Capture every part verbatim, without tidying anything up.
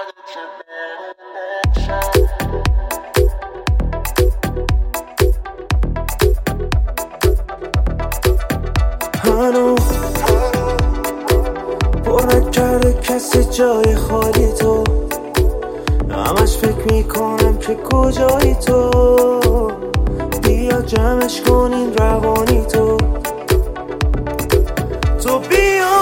هنوز پر نکرده کسی جای خالی تو، همش فکر میکنم که کجایی تو، بیا جمعش کنین روانی تو، تو بیا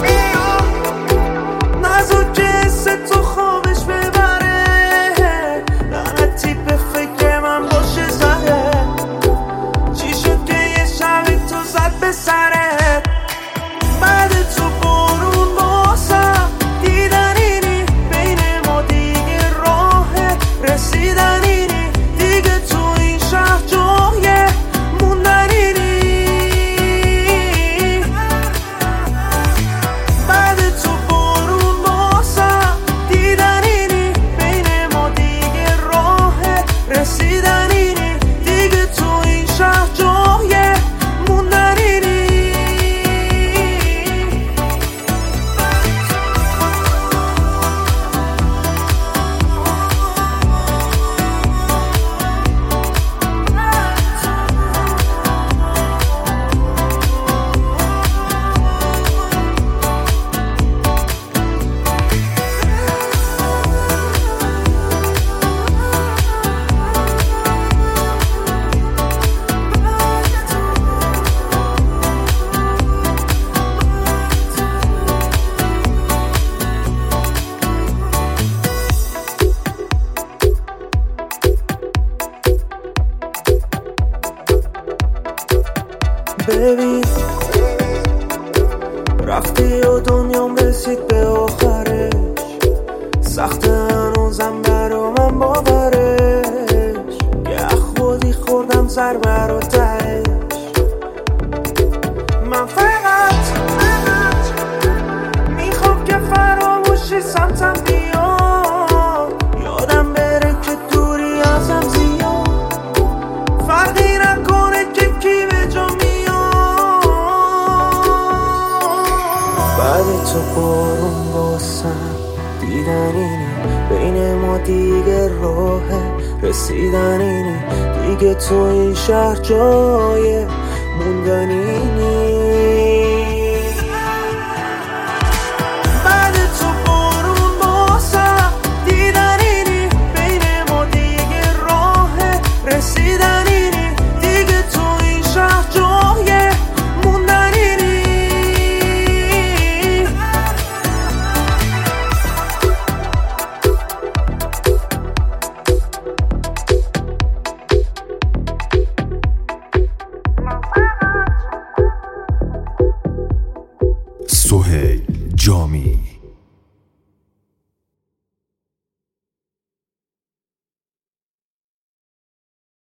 نزد که حس تو خوابش ببره، لعنتی به فکر من باشه زده، چی شد که یه شب تو زد به سرت، بعد تو برون باسم دیدن اینی بین ما دیگه راه رسیدن اینی، دیگه تو این شهر جایه موندن اینی، بعد تو برون باسم دیدن اینی بین ما دیگه راه رسیدن اینی، دیگه تو این شهر جایه موندن اینی. ببین رفتی و دنیام رسید به آخرش، سخت هنوزم برا من باورش، یه خودی خوردم ضربه رو تهش، من فقط میخوام که فراموشی سمتم بیاد، یادم بره که دوری ازم زیاد، فرقی نکنه که کی به جا میاد، بعد تو بارون باسم دیدن اینی بین ما دیگه راه رسیدن اینی، دیگه تو این شهر جای موندن اینی، بعد تو بارون باسم دیدن اینی بین ما دیگه راه رسیدن اینی، دیگه تو این شهر جای موندن اینی. سهیل جامی.